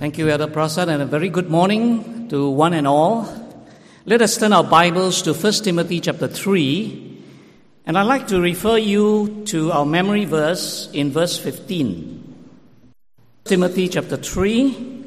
Thank you, Elder Prasad, and a very good morning to one and all. Let us turn our Bibles to 1 Timothy chapter 3, and I'd like to refer you to our memory verse in verse 15. Timothy chapter 3,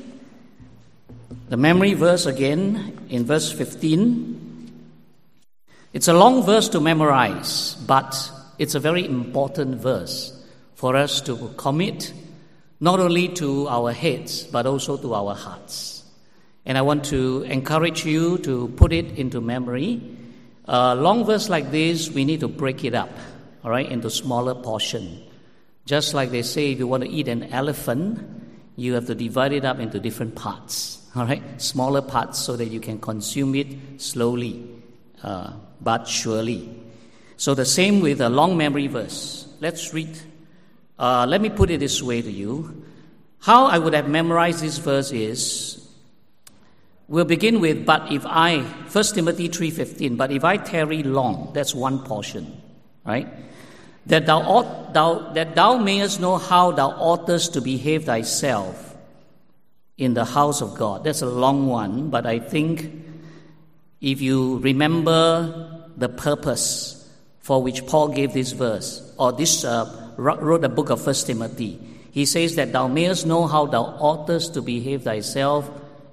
the memory verse again in verse 15. It's a long verse to memorize, but it's a very important verse for us to commit not only to our heads, but also to our hearts. And I want to encourage you to put it into memory. A long verse like this, we need to break it up, all right, into smaller portion. Just like they say, if you want to eat an elephant, you have to divide it up into different parts, all right, smaller parts so that you can consume it slowly, but surely. So the same with a long memory verse. Let's read. Let me put it this way to you. How I would have memorized this verse is, we'll begin with, 1 Timothy 3:15, but if I tarry long, that's one portion, right? That thou mayest know how thou oughtest to behave thyself in the house of God. That's a long one, but I think if you remember the purpose for which Paul gave this verse, or wrote the book of 1 Timothy. He says that thou mayest know how thou oughtest to behave thyself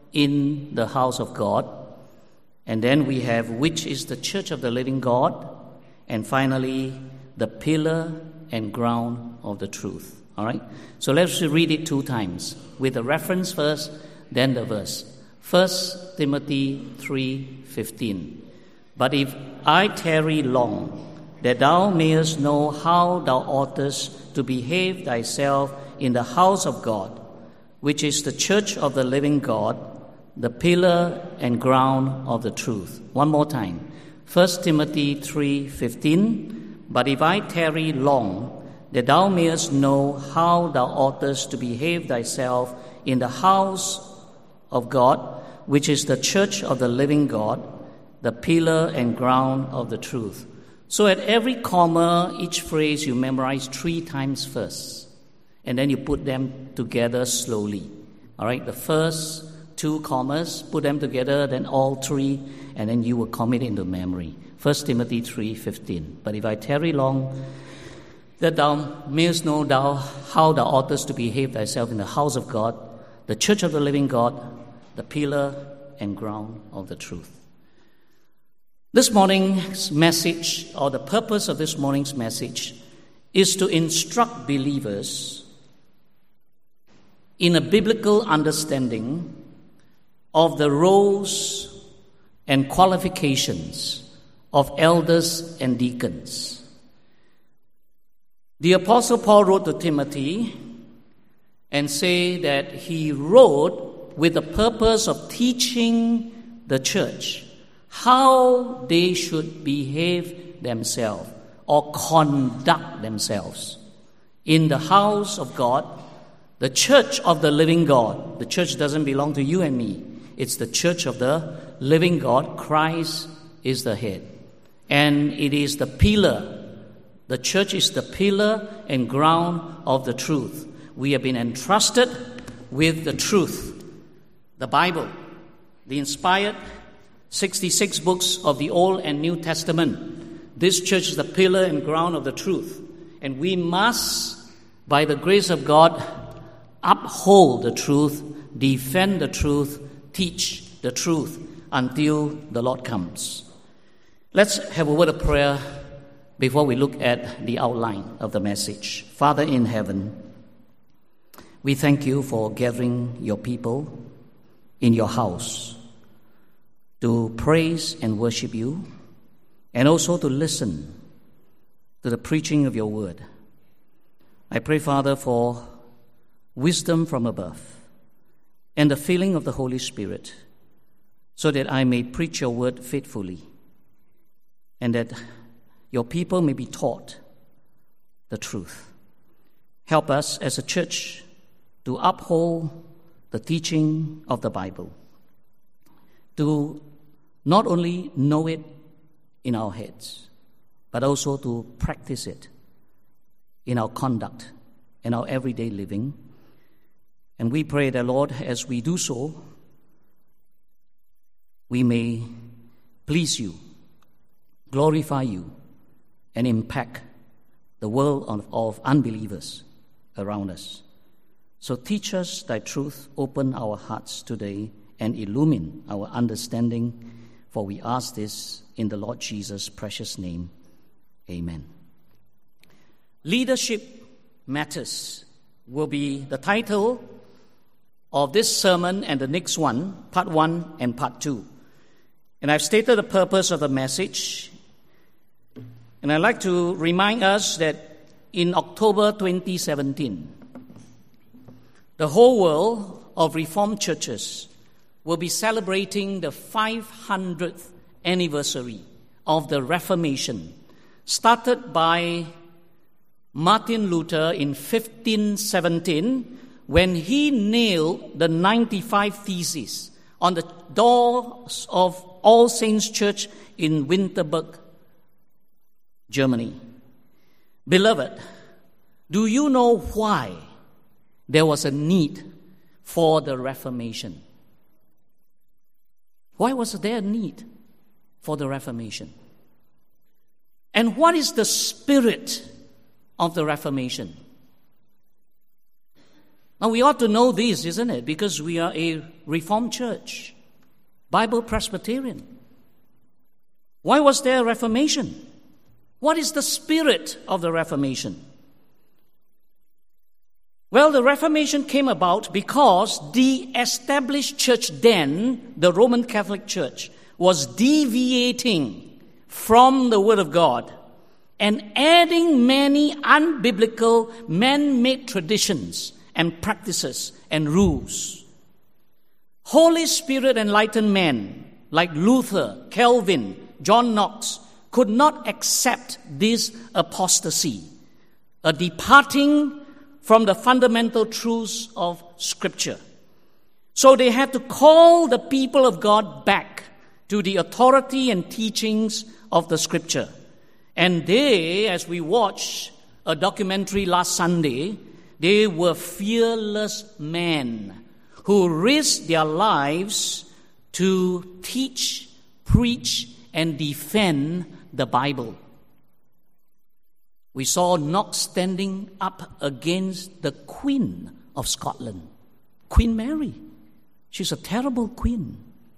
in the house of God. And then we have, which is the church of the living God. And finally, the pillar and ground of the truth. All right? So let's read it two times, with the reference first, then the verse. 1 Timothy 3:15. But if I tarry long, that thou mayest know how thou oughtest to behave thyself in the house of God, which is the church of the living God, the pillar and ground of the truth. One more time. 1 Timothy 3:15. But if I tarry long, that thou mayest know how thou oughtest to behave thyself in the house of God, which is the church of the living God, the pillar and ground of the truth. So at every comma, each phrase you memorize 3 times first, and then you put them together slowly. All right, the first 2 commas, put them together, then all 3, and then you will commit into memory. 1 Timothy 3:15. But if I tarry long, that thou mayest know how thou oughtest to behave thyself in the house of God, the church of the living God, the pillar and ground of the truth. This morning's message, or the purpose of this morning's message, is to instruct believers in a biblical understanding of the roles and qualifications of elders and deacons. The Apostle Paul wrote to Timothy and say that he wrote with the purpose of teaching the church how they should behave themselves or conduct themselves in the house of God, the church of the living God. The church doesn't belong to you and me. It's the church of the living God. Christ is the head. And it is the pillar. The church is the pillar and ground of the truth. We have been entrusted with the truth, the Bible, the inspired 66 books of the Old and New Testament. This church is the pillar and ground of the truth. And we must, by the grace of God, uphold the truth, defend the truth, teach the truth until the Lord comes. Let's have a word of prayer before we look at the outline of the message. Father in heaven, we thank you for gathering your people in your house to praise and worship you, and also to listen to the preaching of your word. I pray, Father, for wisdom from above and the filling of the Holy Spirit, so that I may preach your word faithfully, and that your people may be taught the truth. Help us as a church to uphold the teaching of the Bible, to not only know it in our heads, but also to practice it in our conduct, in our everyday living, And we pray that, Lord, as we do so, we may please you, glorify you, and impact the world of unbelievers around us. So teach us thy truth, open our hearts today, and illumine our understanding, for we ask this in the Lord Jesus' precious name. Amen. Leadership Matters will be the title of this sermon and the next one, part 1 and part 2. And I've stated the purpose of the message. And I'd like to remind us that in October 2017, the whole world of Reformed churches will be celebrating the 500th anniversary of the Reformation, started by Martin Luther in 1517, when he nailed the 95 Theses on the doors of All Saints Church in Wittenberg, Germany. Beloved, do you know why there was a need for the Reformation? Why was there a need for the Reformation? And what is the spirit of the Reformation? Now, we ought to know this, isn't it? Because we are a Reformed church, Bible Presbyterian. Why was there a Reformation? What is the spirit of the Reformation? Well, the Reformation came about because the established church then, the Roman Catholic Church, was deviating from the Word of God and adding many unbiblical, man-made traditions and practices and rules. Holy Spirit enlightened men like Luther, Calvin, John Knox could not accept this apostasy, a departing from the fundamental truths of Scripture. So they had to call the people of God back to the authority and teachings of the Scripture. And they, as we watched a documentary last Sunday, they were fearless men who risked their lives to teach, preach, and defend the Bible. We saw Knox standing up against the Queen of Scotland, Queen Mary. She's a terrible queen.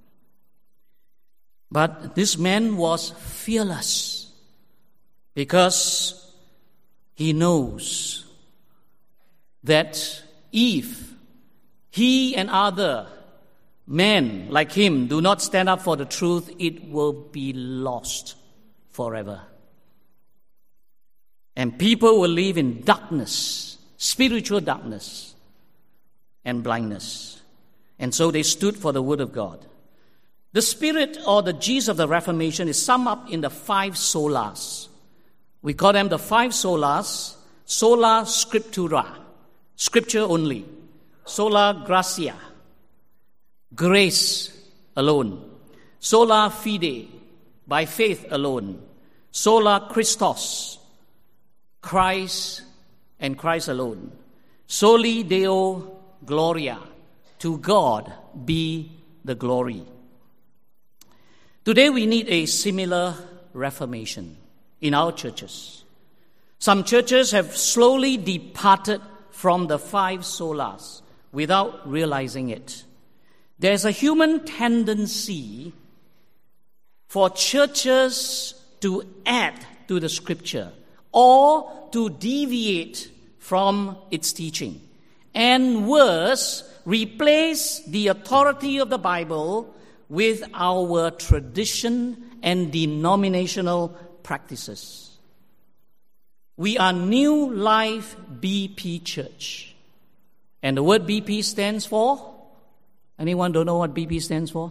But this man was fearless because he knows that if he and other men like him do not stand up for the truth, it will be lost forever. And people will live in darkness, spiritual darkness and blindness. And so they stood for the Word of God. The spirit or the gist of the Reformation is summed up in the 5 solas. We call them the 5 solas: sola scriptura, Scripture only; sola gratia, grace alone; sola fide, by faith alone; sola Christos, Christ and Christ alone; soli Deo gloria, to God be the glory. Today we need a similar reformation in our churches. Some churches have slowly departed from the 5 solas without realizing it. There's a human tendency for churches to add to the Scripture or to deviate from its teaching, and worse, replace the authority of the Bible with our tradition and denominational practices. We are New Life BP Church. And the word BP stands for? Anyone don't know what BP stands for?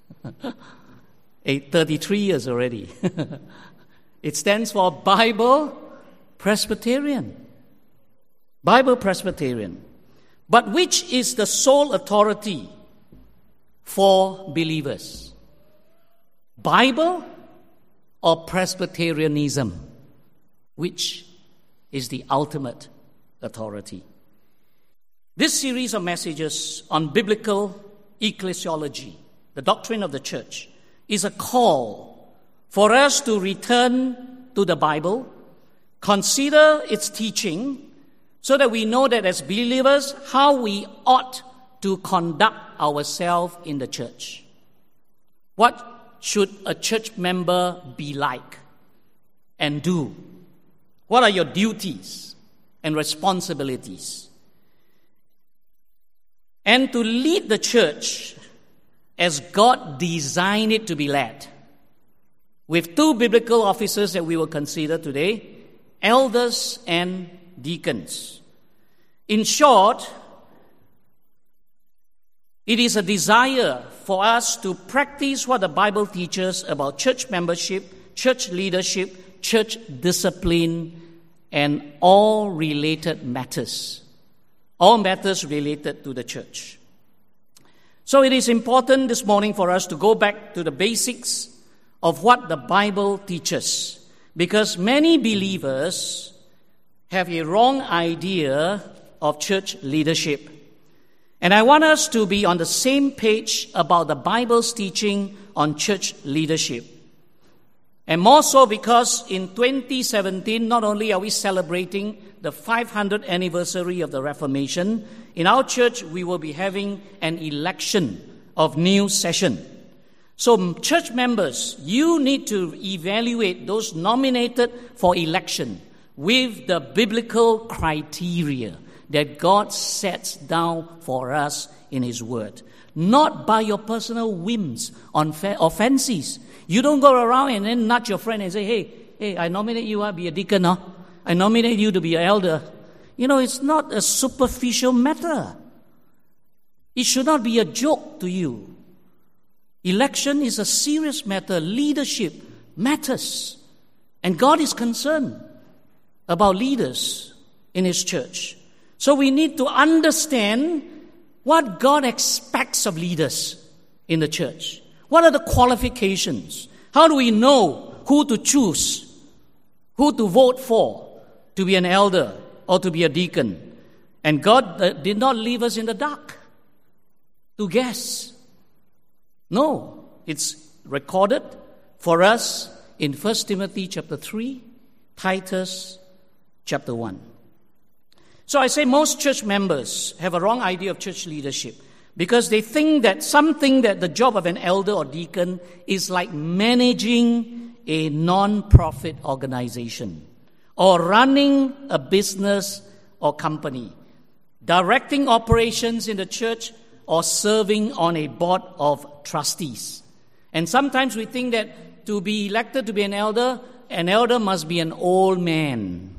33 years already. It stands for Bible Presbyterian. Bible Presbyterian. But which is the sole authority for believers? Bible or Presbyterianism? Which is the ultimate authority? This series of messages on biblical ecclesiology, the doctrine of the church, is a call for us to return to the Bible, consider its teaching, so that we know that as believers, how we ought to conduct ourselves in the church. What should a church member be like and do? What are your duties and responsibilities? And to lead the church as God designed it to be led, with two biblical officers that we will consider today, elders and deacons. In short, it is a desire for us to practice what the Bible teaches about church membership, church leadership, church discipline, and all related matters. All matters related to the church. So it is important this morning for us to go back to the basics of what the Bible teaches, because many believers have a wrong idea of church leadership. And I want us to be on the same page about the Bible's teaching on church leadership. And more so because in 2017, not only are we celebrating the 500th anniversary of the Reformation, in our church we will be having an election of new session. So church members, you need to evaluate those nominated for election with the biblical criteria that God sets down for us in His Word. Not by your personal whims or fancies. You don't go around and then nudge your friend and say, hey, I nominate you to be a deacon, no? I nominate you to be an elder. You know, it's not a superficial matter. It should not be a joke to you. Election is a serious matter. Leadership matters. And God is concerned about leaders in His church. So we need to understand what God expects of leaders in the church. What are the qualifications? How do we know who to choose, who to vote for to be an elder or to be a deacon? And God did not leave us in the dark to guess. No, it's recorded for us in 1 Timothy chapter 3, Titus chapter 1. So I say most church members have a wrong idea of church leadership because they think that the job of an elder or deacon is like managing a non-profit organization or running a business or company, directing operations in the church, or serving on a board of trustees. And sometimes we think that to be elected to be an elder must be an old man.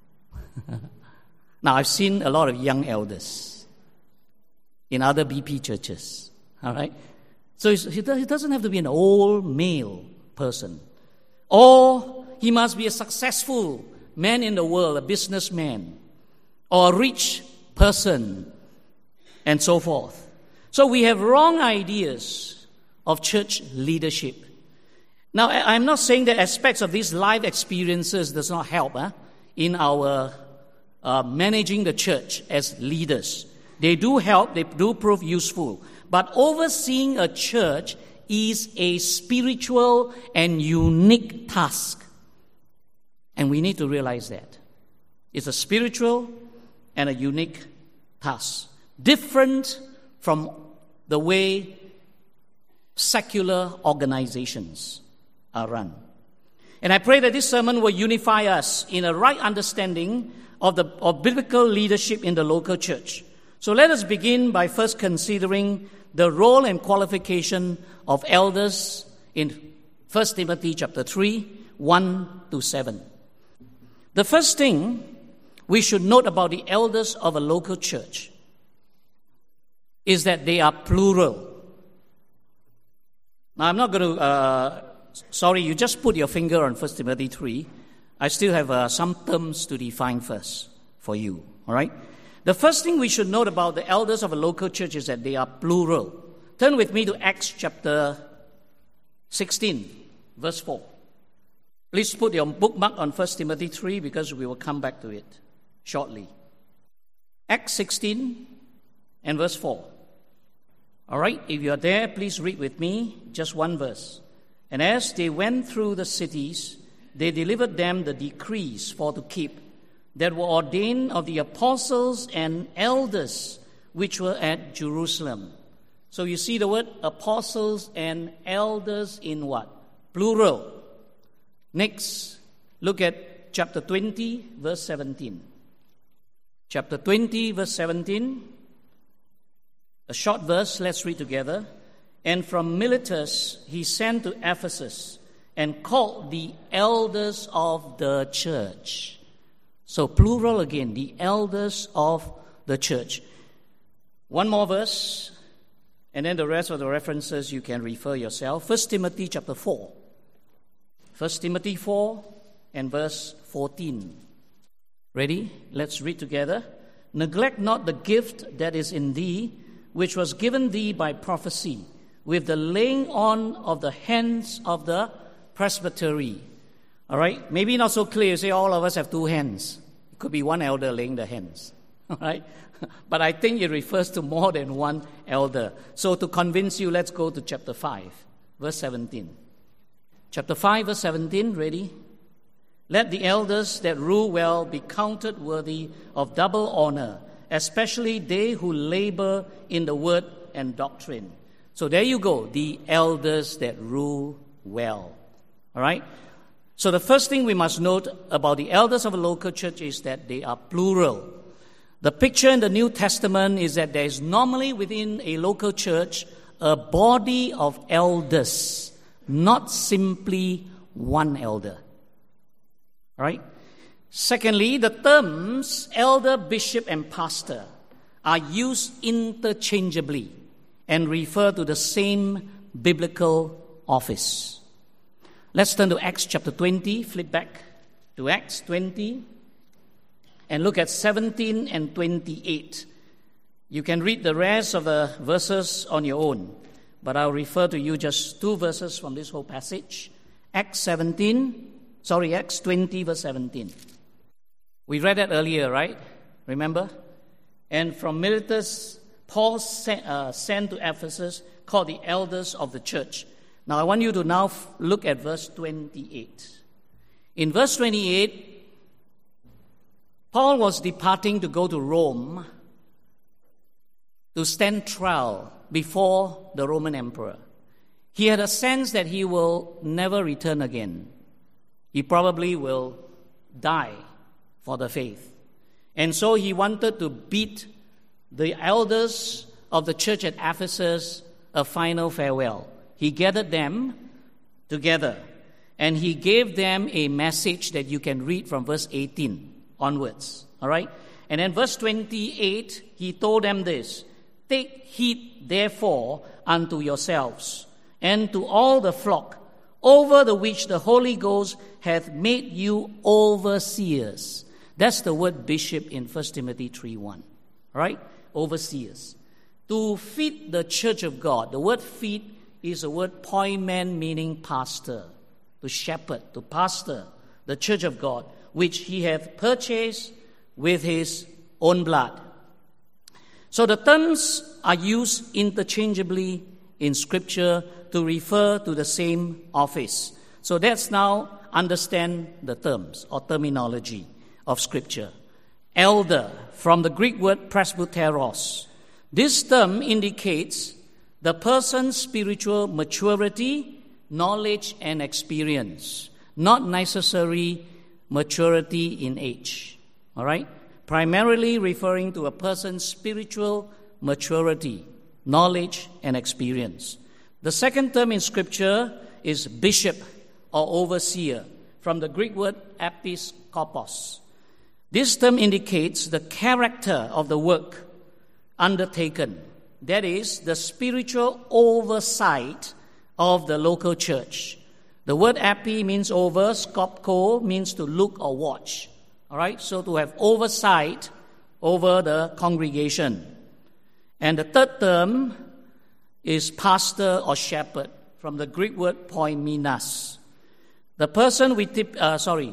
Now, I've seen a lot of young elders in other BP churches, all right? So he doesn't have to be an old male person. Or he must be a successful man in the world, a businessman, or a rich person, and so forth. So we have wrong ideas of church leadership. Now, I'm not saying that aspects of these life experiences does not help in our managing the church as leaders. They do help, they do prove useful. But overseeing a church is a spiritual and unique task. And we need to realize that. It's a spiritual and a unique task. Different from the way secular organizations are run. And I pray that this sermon will unify us in a right understanding of biblical leadership in the local church. So let us begin by first considering the role and qualification of elders in 1 Timothy chapter 3, 1 to 7. The first thing we should note about the elders of a local church is that they are plural. Now, I'm not going to, you just put your finger on 1 Timothy 3. I still have some terms to define first for you, all right? The first thing we should note about the elders of a local church is that they are plural. Turn with me to Acts chapter 16, verse 4. Please put your bookmark on 1 Timothy 3 because we will come back to it shortly. Acts 16, and verse 4. All right, if you are there, please read with me just one verse. And as they went through the cities, they delivered them the decrees for to keep that were ordained of the apostles and elders which were at Jerusalem. So you see the word apostles and elders in what? Plural. Next, look at chapter 20, verse 17. Chapter 20, verse 17. A short verse, let's read together. And from Miletus he sent to Ephesus and called the elders of the church. So plural again, the elders of the church. One more verse, and then the rest of the references you can refer yourself. 1 Timothy chapter 4. 1 Timothy 4 and verse 14. Ready? Let's read together. Neglect not the gift that is in thee, which was given thee by prophecy, with the laying on of the hands of the presbytery. All right? Maybe not so clear. Say all of us have two hands. It could be one elder laying the hands. All right? But I think it refers to more than one elder. So to convince you, let's go to chapter 5, verse 17. Chapter 5, verse 17, ready? Let the elders that rule well be counted worthy of double honor, especially they who labor in the word and doctrine. So there you go, the elders that rule well. All right? So the first thing we must note about the elders of a local church is that they are plural. The picture in the New Testament is that there is normally within a local church a body of elders, not simply one elder. All right? Secondly, the terms elder, bishop, and pastor are used interchangeably and refer to the same biblical office. Let's turn to Acts chapter 20, flip back to Acts 20, and look at 17 and 28. You can read the rest of the verses on your own, but I'll refer to you just two verses from this whole passage. Acts 20, verse 17. We read that earlier, right? Remember? And from Miletus, Paul sent to Ephesus, called the elders of the church. Now, I want you to now look at verse 28. In verse 28, Paul was departing to go to Rome to stand trial before the Roman emperor. He had a sense that he will never return again. He probably will die for the faith. And so he wanted to bid the elders of the church at Ephesus a final farewell. He gathered them together and he gave them a message that you can read from verse 18 onwards. All right? And then verse 28, he told them this: Take heed therefore unto yourselves and to all the flock over the which the Holy Ghost hath made you overseers. That's the word bishop in 1 Timothy 3:1. All right? Overseers. To feed the church of God. The word feed is the word poimen, meaning pastor. To shepherd, to pastor the church of God, which he hath purchased with his own blood. So the terms are used interchangeably in Scripture to refer to the same office. So let's now understand the terms or terminology of Scripture. Elder, from the Greek word presbyteros. This term indicates the person's spiritual maturity, knowledge, and experience, not necessarily maturity in age. All right? Primarily referring to a person's spiritual maturity, knowledge, and experience. The second term in Scripture is bishop or overseer, from the Greek word episkopos. This term indicates the character of the work undertaken, that is, the spiritual oversight of the local church. The word epi means over, skopko means to look or watch. All right, so to have oversight over the congregation. And the third term is pastor or shepherd, from the Greek word poiminas. The person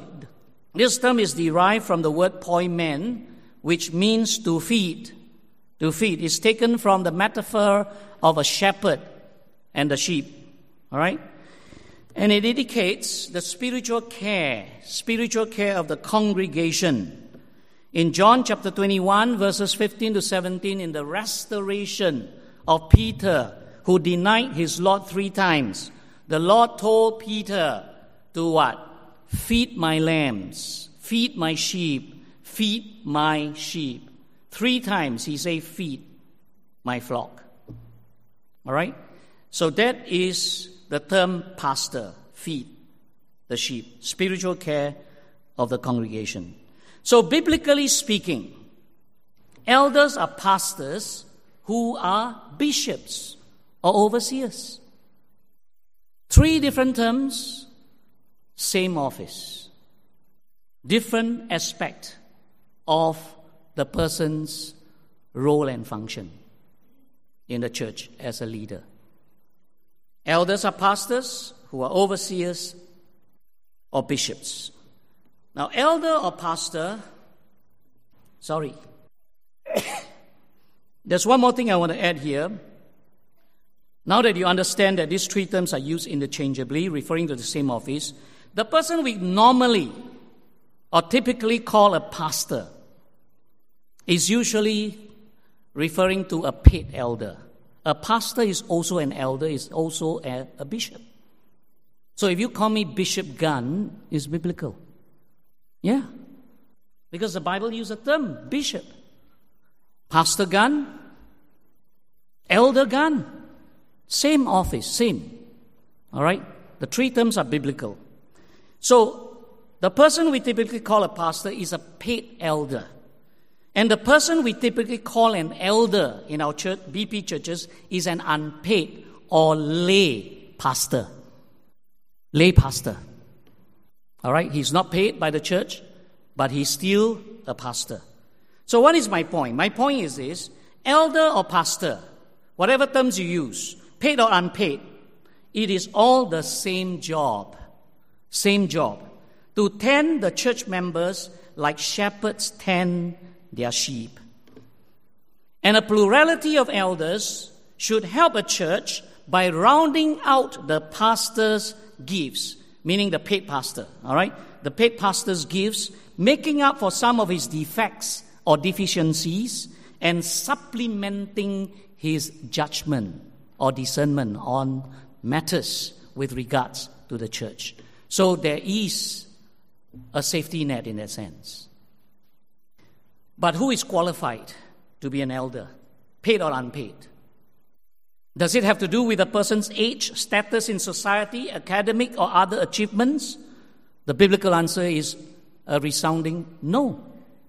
this term is derived from the word poimen, which means to feed, To feed is taken from the metaphor of a shepherd and the sheep. All right? And it indicates the spiritual care of the congregation. In John chapter 21, verses 15 to 17, in the restoration of Peter, who denied his Lord 3 times, the Lord told Peter to what? Feed my lambs, feed my sheep, feed my sheep. 3 times he said, feed my flock. All right? So that is the term pastor, feed the sheep, spiritual care of the congregation. So biblically speaking, elders are pastors who are bishops or overseers. 3 different terms, same office. Different aspect of the person's role and function in the church as a leader. Elders are pastors who are overseers or bishops. Now, elder or pastor, there's one more thing I want to add here. Now that you understand that these 3 terms are used interchangeably, referring to the same office, the person we normally or typically call a pastor is usually referring to a paid elder. A pastor is also an elder, is also a bishop. So if you call me Bishop Gunn, it's biblical. Yeah. Because the Bible uses the term bishop. Pastor Gunn, Elder Gunn, same office, same. All right? The 3 terms are biblical. So the person we typically call a pastor is a paid elder. And the person we typically call an elder in our church, BP churches, is an unpaid or lay pastor. Lay pastor. All right? He's not paid by the church, but he's still a pastor. So what is my point? My point is this: elder or pastor, whatever terms you use, paid or unpaid, it is all the same job. Same job. To tend the church members like shepherds tend their sheep. And a plurality of elders should help a church by rounding out the pastor's gifts, meaning the paid pastor, all right? The paid pastor's gifts, making up for some of his defects or deficiencies, and supplementing his judgment or discernment on matters with regards to the church. So there is a safety net in that sense. But who is qualified to be an elder, paid or unpaid? Does it have to do with a person's age, status in society, academic or other achievements? The biblical answer is a resounding no.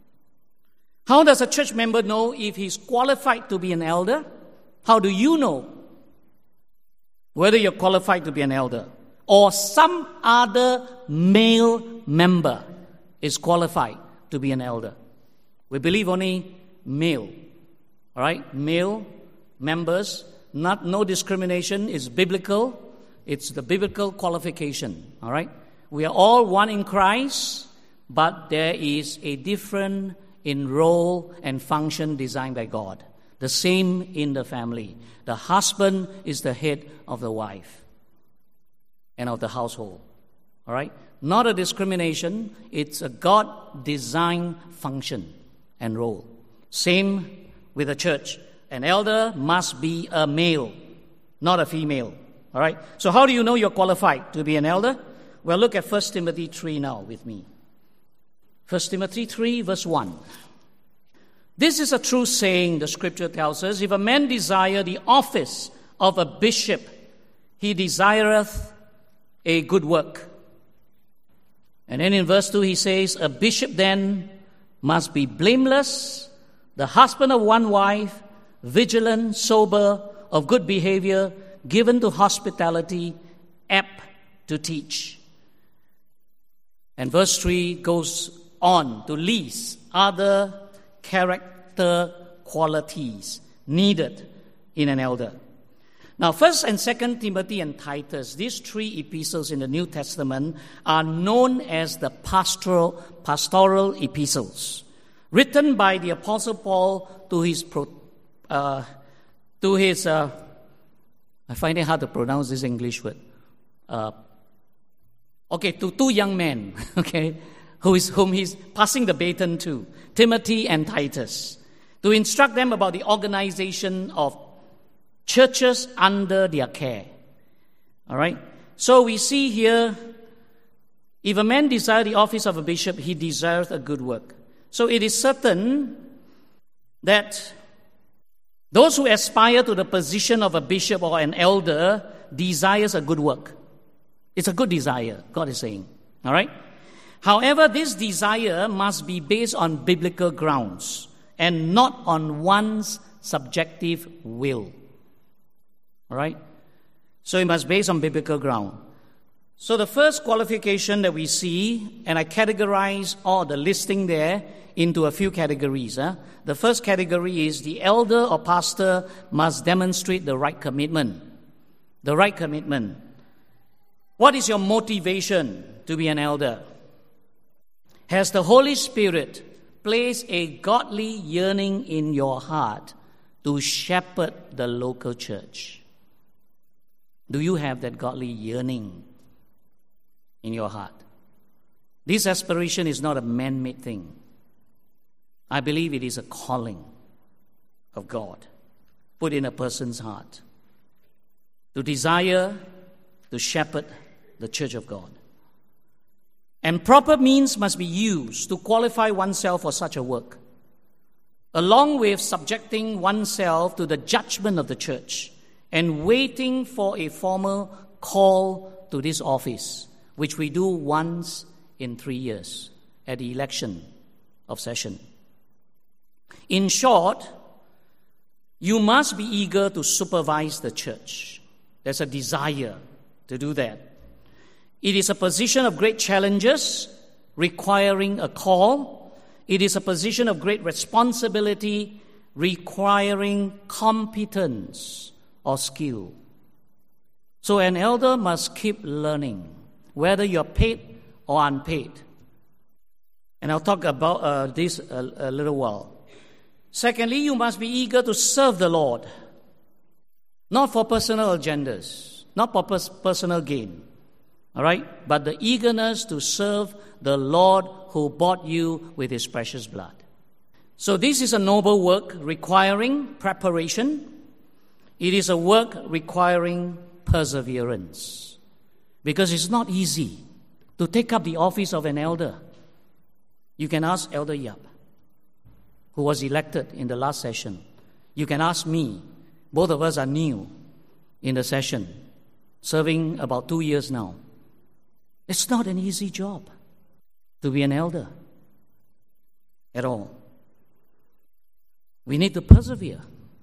How does a church member know if he's qualified to be an elder? How do you know whether you're qualified to be an elder or some other male member is qualified to be an elder? We believe only male, all right? Male members, no discrimination is biblical. It's the biblical qualification, all right? We are all one in Christ, but there is a different in role and function designed by God. The same in the family. The husband is the head of the wife and of the household, all right? Not a discrimination. It's a God-designed function and role. Same with the church. An elder must be a male, not a female. All right? So how do you know you're qualified to be an elder? Well, look at 1 Timothy 3 now with me. 1 Timothy 3 verse 1. This is a true saying, the scripture tells us, if a man desire the office of a bishop, he desireth a good work. And then in verse 2 he says, a bishop then must be blameless, the husband of one wife, vigilant, sober, of good behavior, given to hospitality, apt to teach. And verse 3 goes on to list other character qualities needed in an elder. Now, 1 and 2 Timothy and Titus, these 3 epistles in the New Testament are known as the pastoral epistles, written by the Apostle Paul to his to his, I find it hard to pronounce this English word. To two young men, whom he's passing the baton to, Timothy and Titus, to instruct them about the organization of churches under their care. All right? So we see here, if a man desires the office of a bishop, he desires a good work. So it is certain that those who aspire to the position of a bishop or an elder desires a good work. It's a good desire, God is saying. All right? However, this desire must be based on biblical grounds and not on one's subjective will. All right? So it must be based on biblical ground. So the first qualification that we see, and I categorize all the listing there into a few categories. The first category is the elder or pastor must demonstrate the right commitment. The right commitment. What is your motivation to be an elder? Has the Holy Spirit placed a godly yearning in your heart to shepherd the local church? Do you have that godly yearning in your heart? This aspiration is not a man-made thing. I believe it is a calling of God put in a person's heart to desire to shepherd the church of God. And proper means must be used to qualify oneself for such a work, along with subjecting oneself to the judgment of the church and waiting for a formal call to this office, which we do once in 3 years at the election of session. In short, you must be eager to supervise the church. There's a desire to do that. It is a position of great challenges requiring a call. It is a position of great responsibility requiring competence or skill. So an elder must keep learning, whether you're paid or unpaid. And I'll talk about this a little while. Secondly, you must be eager to serve the Lord, not for personal agendas, not for personal gain. All right? But the eagerness to serve the Lord who bought you with his precious blood. So this is a noble work requiring preparation. It is a work requiring perseverance. Because it's not easy to take up the office of an elder. You can ask Elder Yap, who was elected in the last session. You can ask me. Both of us are new in the session, serving about 2 years now. It's not an easy job to be an elder at all. We need to persevere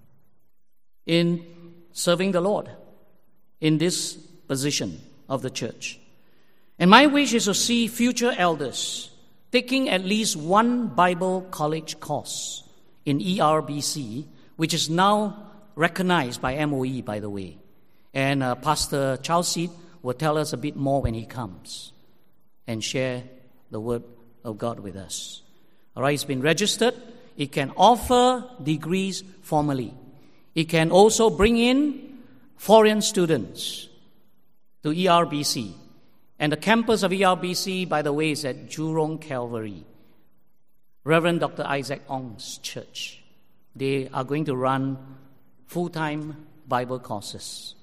in serving the Lord in this position of the church. And my wish is to see future elders taking at least one Bible college course in ERBC, which is now recognized by MOE, by the way. And Pastor Charles Seed will tell us a bit more when he comes and share the word of God with us. All right, it's been registered. It can offer degrees formally. It can also bring in foreign students to ERBC. And the campus of ERBC, by the way, is at Jurong Calvary, Reverend Dr. Isaac Ong's church. They are going to run full-time Bible courses.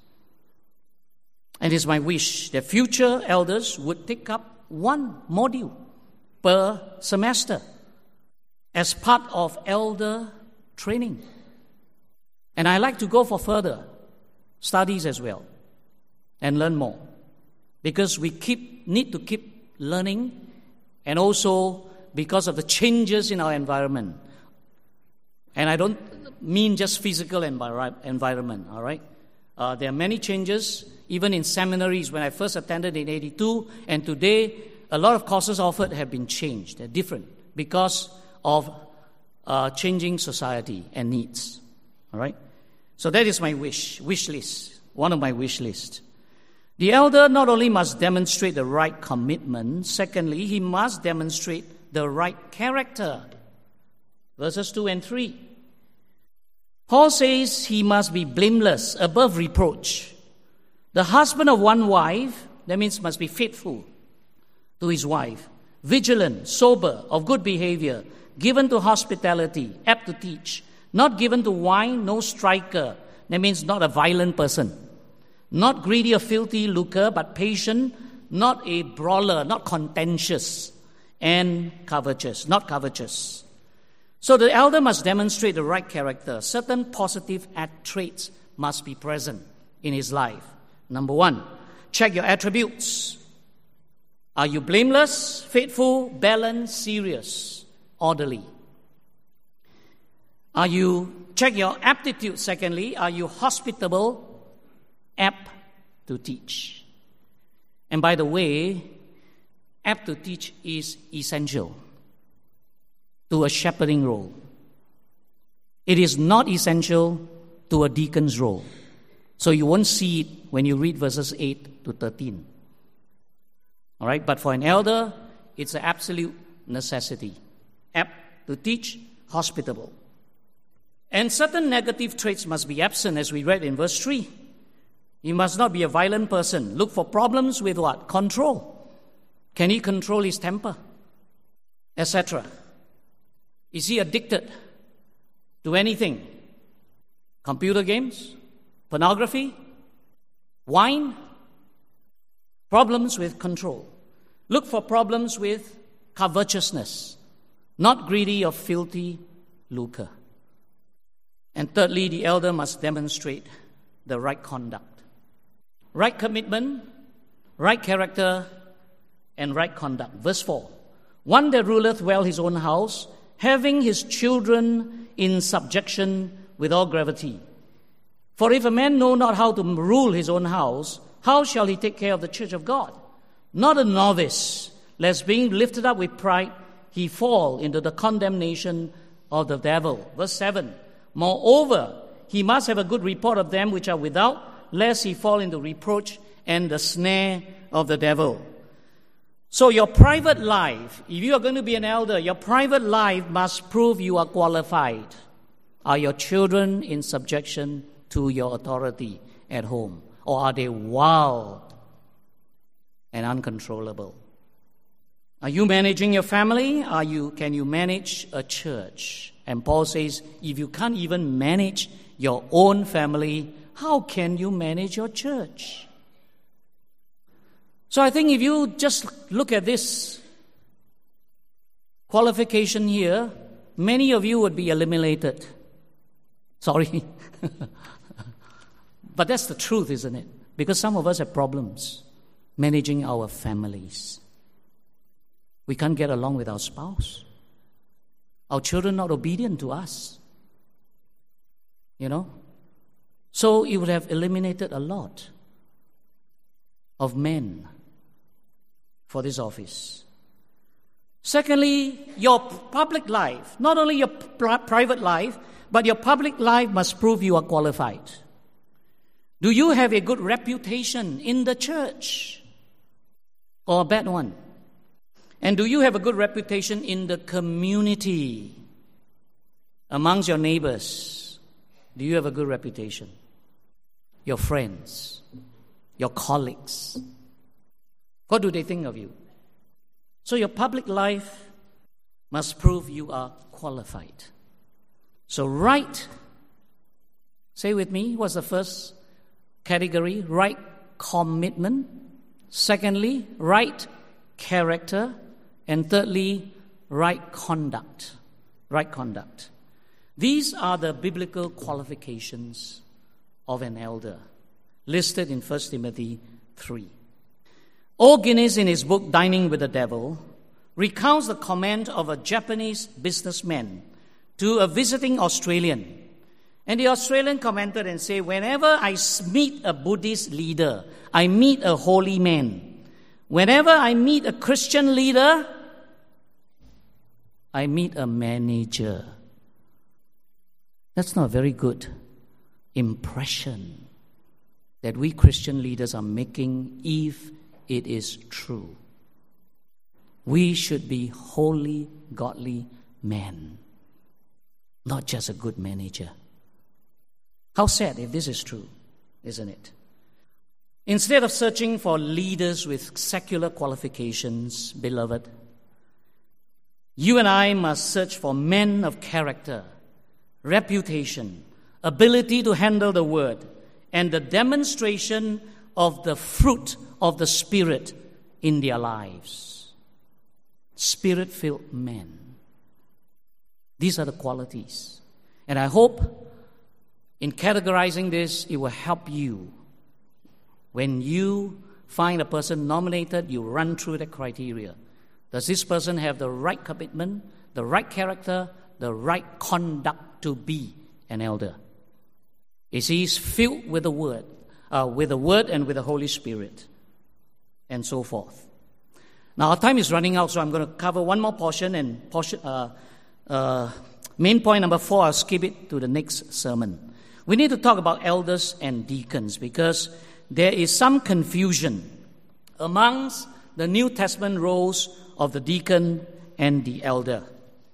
And it's my wish that future elders would take up one module per semester as part of elder training. And I like to go for further studies as well and learn more, because we need to keep learning, and also because of the changes in our environment. And I don't mean just physical environment, all right? There are many changes, even in seminaries. When I first attended in 82, and today, a lot of courses offered have been changed. They're different because of changing society and needs, all right? So that is my wish list, one of my wish lists. The elder not only must demonstrate the right commitment, secondly, he must demonstrate the right character. Verses 2 and 3. Paul says he must be blameless, above reproach. The husband of one wife, that means must be faithful to his wife, vigilant, sober, of good behavior, given to hospitality, apt to teach, not given to wine, no striker, that means not a violent person, not greedy of filthy lucre, but patient, not a brawler, not contentious, and covetous, not covetous. So the elder must demonstrate the right character. Certain positive traits must be present in his life. Number one, check your attributes. Are you blameless, faithful, balanced, serious, orderly? Check your aptitude, secondly. Are you hospitable, apt to teach? And by the way, apt to teach is essential to a shepherding role. It is not essential to a deacon's role. So you won't see it when you read verses 8 to 13. All right, but for an elder, it's an absolute necessity. Apt to teach, hospitable. And certain negative traits must be absent, as we read in verse 3. He must not be a violent person. Look for problems with what? Control. Can he control his temper? Etc. Is he addicted to anything? Computer games? Pornography? Wine? Problems with control. Look for problems with covetousness, not greedy of filthy lucre. And thirdly, the elder must demonstrate the right conduct. Right commitment, right character, and right conduct. Verse 4. One that ruleth well his own house, having his children in subjection with all gravity. For if a man know not how to rule his own house, how shall he take care of the church of God? Not a novice, lest being lifted up with pride, he fall into the condemnation of the devil. Verse 7. Moreover, he must have a good report of them which are without, lest he fall into reproach and the snare of the devil. So your private life, if you are going to be an elder, your private life must prove you are qualified. Are your children in subjection to your authority at home? Or are they wild and uncontrollable? Are you managing your family? Can you manage a church? And Paul says, if you can't even manage your own family, how can you manage your church? So I think if you just look at this qualification here, many of you would be eliminated. Sorry. But that's the truth, isn't it? Because some of us have problems managing our families. We can't get along with our spouse. Our children not obedient to us. So it would have eliminated a lot of men for this office. Secondly, your public life, not only your private life, but your public life must prove you are qualified. Do you have a good reputation in the church or a bad one? And do you have a good reputation in the community, amongst your neighbors? Do you have a good reputation? Your friends, your colleagues, what do they think of you? So your public life must prove you are qualified. So right, say with me, what's the first category? Right commitment. Secondly, right character. And thirdly, right conduct. Right conduct. These are the biblical qualifications of an elder, listed in 1 Timothy 3. O. Guinness, in his book Dining with the Devil, recounts the comment of a Japanese businessman to a visiting Australian. And the Australian commented and said, whenever I meet a Buddhist leader, I meet a holy man. Whenever I meet a Christian leader, I meet a manager. That's not a very good impression that we Christian leaders are making if it is true. We should be holy, godly men, not just a good manager. How sad if this is true, isn't it? Instead of searching for leaders with secular qualifications, beloved, you and I must search for men of character, reputation, ability to handle the word, and the demonstration of the fruit of the Spirit in their lives. Spirit-filled men. These are the qualities. And I hope in categorizing this, it will help you. When you find a person nominated, you run through the criteria. Does this person have the right commitment, the right character, the right conduct to be an elder? Is he filled with the Word and with the Holy Spirit, and so forth. Now our time is running out, so I'm going to cover one more portion, and main point number 4, I'll skip it to the next sermon. We need to talk about elders and deacons because there is some confusion amongst the New Testament roles of the deacon and the elder.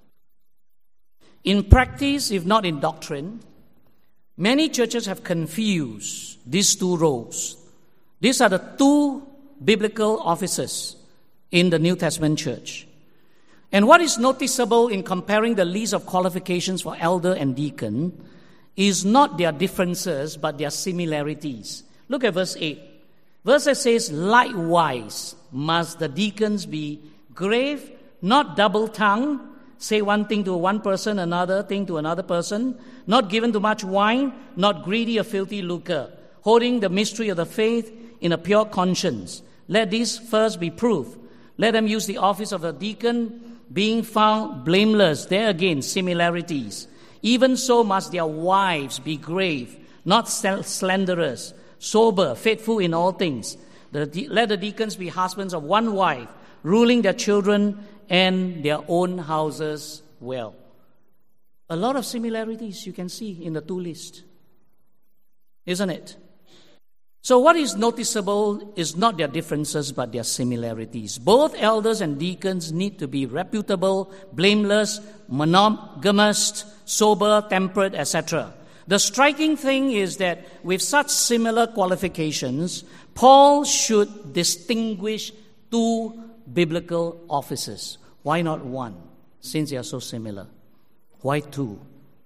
In practice, if not in doctrine, many churches have confused these two roles. These are the two biblical offices in the New Testament church. And what is noticeable in comparing the list of qualifications for elder and deacon is not their differences, but their similarities. Look at verse 8. Verse 8 says, likewise must the deacons be grave, not double-tongued, say one thing to one person, another thing to another person, not given to much wine, not greedy of filthy lucre, holding the mystery of the faith in a pure conscience. Let this first be proved. Let them use the office of a deacon, being found blameless. There again, similarities. Even so must their wives be grave, not slanderers, sober, faithful in all things. Let the deacons be husbands of one wife, ruling their children and their own houses well. A lot of similarities you can see in the two lists, isn't it? So what is noticeable is not their differences, but their similarities. Both elders and deacons need to be reputable, blameless, monogamous, sober, temperate, etc. The striking thing is that with such similar qualifications, Paul should distinguish two biblical offices. Why not one, since they are so similar? Why two?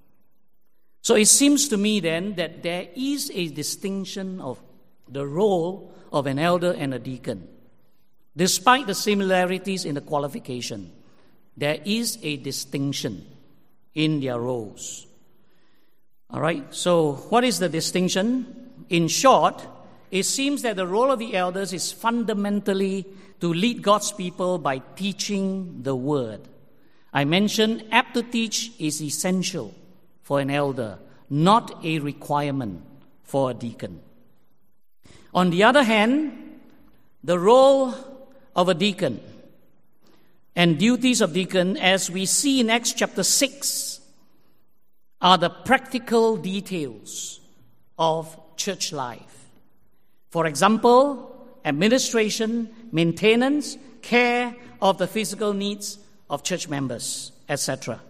So it seems to me then that there is a distinction of the role of an elder and a deacon. Despite the similarities in the qualification, there is a distinction in their roles. All right, so what is the distinction? In short, it seems that the role of the elders is fundamentally to lead God's people by teaching the word. I mentioned apt to teach is essential for an elder, not a requirement for a deacon. On the other hand, the role of a deacon and duties of deacon, as we see in Acts chapter 6, are the practical details of church life. For example, administration, maintenance, care of the physical needs of church members, etc.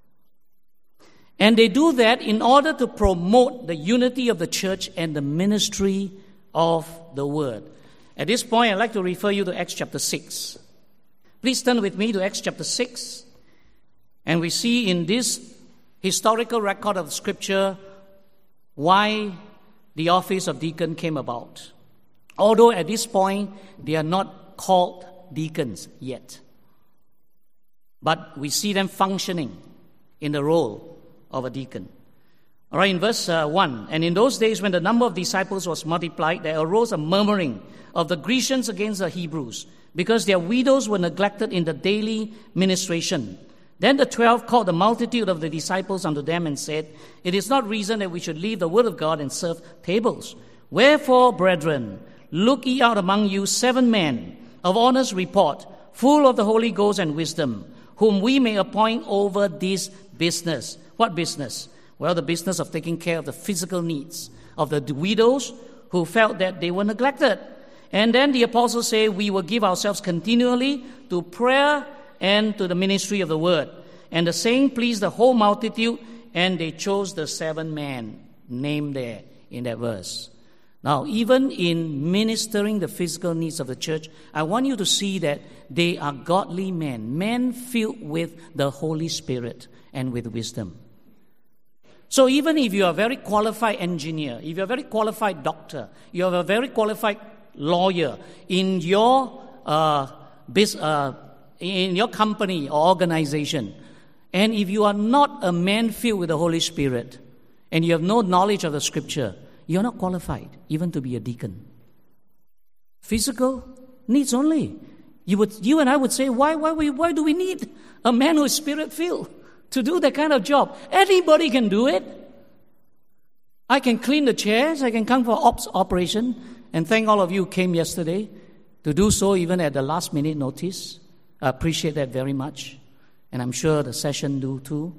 And they do that in order to promote the unity of the church and the ministry of the word. At this point, I'd like to refer you to Acts chapter 6. Please turn with me to Acts chapter 6. And we see in this historical record of Scripture why the office of deacon came about. Although at this point, they are not called deacons yet. But we see them functioning in the role of a deacon. All right, in verse 1, and in those days when the number of disciples was multiplied, there arose a murmuring of the Grecians against the Hebrews, because their widows were neglected in the daily ministration. Then the 12 called the multitude of the disciples unto them and said, it is not reason that we should leave the word of God and serve tables. Wherefore, brethren, look ye out among you 7 men of honest report, full of the Holy Ghost and wisdom, whom we may appoint over this business. What business? Well, the business of taking care of the physical needs of the widows who felt that they were neglected. And then the apostles say, we will give ourselves continually to prayer and to the ministry of the word. And the saying pleased the whole multitude, and they chose the 7 men. named there in that verse. Now, even in ministering the physical needs of the church, I want you to see that they are godly men filled with the Holy Spirit and with wisdom. So even if you are a very qualified engineer, if you're a very qualified doctor, you are a very qualified lawyer in your in your company or organization, and if you are not a man filled with the Holy Spirit and you have no knowledge of the Scripture, you're not qualified even to be a deacon. Physical needs only. You and I would say, why do we need a man who is Spirit-filled to do that kind of job? Anybody can do it. I can clean the chairs. I can come for operation. And thank all of you who came yesterday to do so even at the last minute notice. I appreciate that very much. And I'm sure the session do too.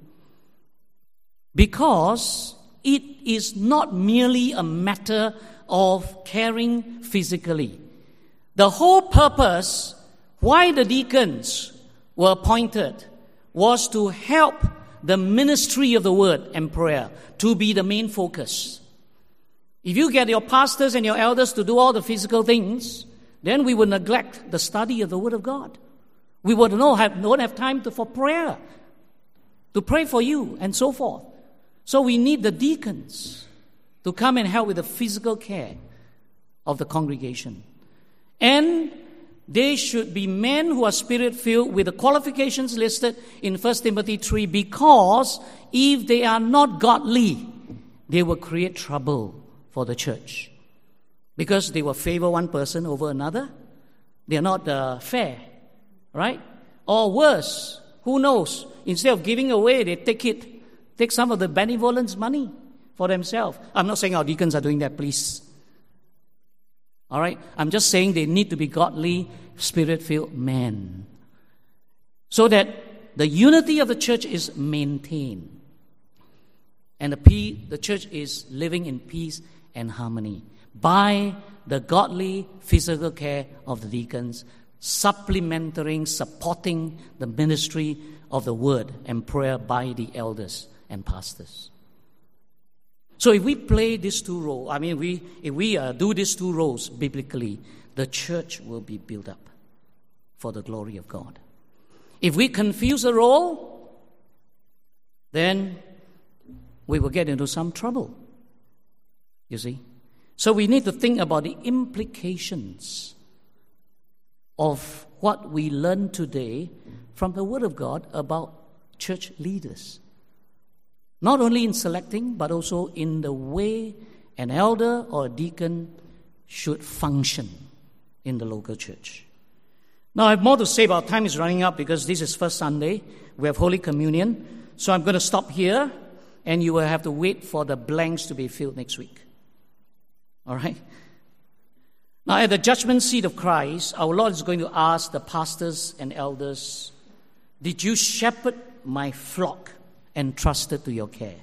Because it is not merely a matter of caring physically. The whole purpose why the deacons were appointed was to help the ministry of the word and prayer to be the main focus. If you get your pastors and your elders to do all the physical things, then we will neglect the study of the word of God. We would don't have time for prayer, to pray for you and so forth. So we need the deacons to come and help with the physical care of the congregation. And they should be men who are Spirit-filled with the qualifications listed in 1 Timothy 3, because if they are not godly, they will create trouble for the church. Because they will favor one person over another. They are not fair, right? Or worse, who knows? Instead of giving away, they take some of the benevolence money for themselves. I'm not saying our deacons are doing that, please. All right? I'm just saying they need to be godly, Spirit-filled men, so that the unity of the church is maintained and the church is living in peace and harmony by the godly physical care of the deacons, supplementing, supporting the ministry of the word and prayer by the elders and pastors. So if we play these two roles, if we do these two roles biblically, the church will be built up for the glory of God. If we confuse a role, then we will get into some trouble. You see? So we need to think about the implications of what we learn today from the Word of God about church leaders. Not only in selecting, but also in the way an elder or a deacon should function in the local church. Now, I have more to say, but our time is running up because this is first Sunday. We have Holy Communion. So I'm going to stop here, and you will have to wait for the blanks to be filled next week. All right? Now, at the judgment seat of Christ, our Lord is going to ask the pastors and elders, did you shepherd my flock entrusted to your care?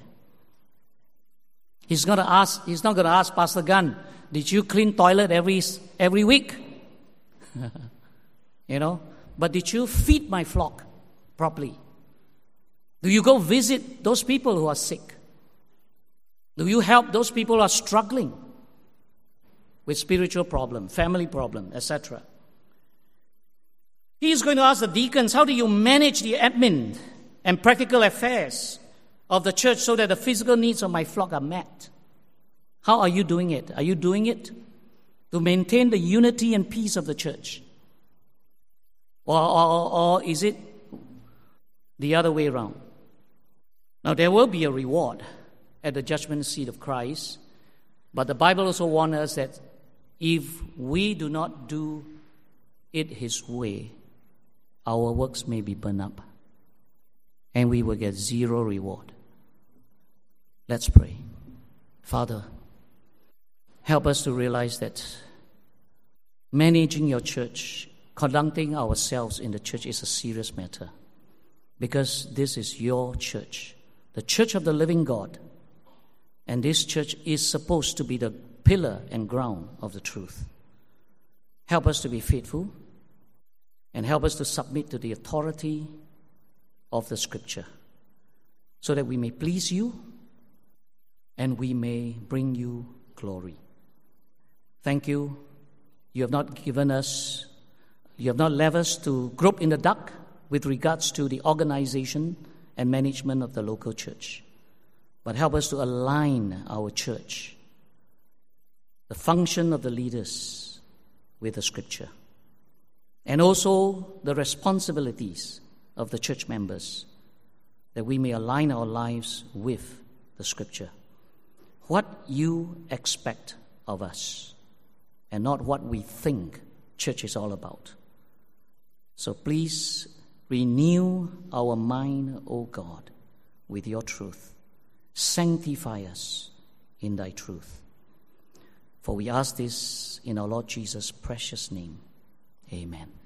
He's not going to ask Pastor Gunn, did you clean toilet every week? But did you feed my flock properly? Do you go visit those people who are sick? Do you help those people who are struggling with spiritual problem, family problem, etc.? He is going to ask the deacons, how do you manage the admin and practical affairs of the church so that the physical needs of my flock are met? How are you doing it? Are you doing it to maintain the unity and peace of the church? Or is it the other way around? Now, there will be a reward at the judgment seat of Christ, but the Bible also warns us that if we do not do it His way, our works may be burned up, and we will get zero reward. Let's pray. Father, help us to realize that managing your church, conducting ourselves in the church is a serious matter, because this is your church, the church of the living God, and this church is supposed to be the pillar and ground of the truth. Help us to be faithful, and help us to submit to the authority of the Scripture, so that we may please you and we may bring you glory. Thank you. You have not left us to grope in the dark with regards to the organization and management of the local church, but help us to align our church, the function of the leaders, with the Scripture, and also the responsibilities of the church members, that we may align our lives with the Scripture. What you expect of us, and not what we think church is all about. So please renew our mind, O God, with your truth. Sanctify us in thy truth. For we ask this in our Lord Jesus' precious name. Amen.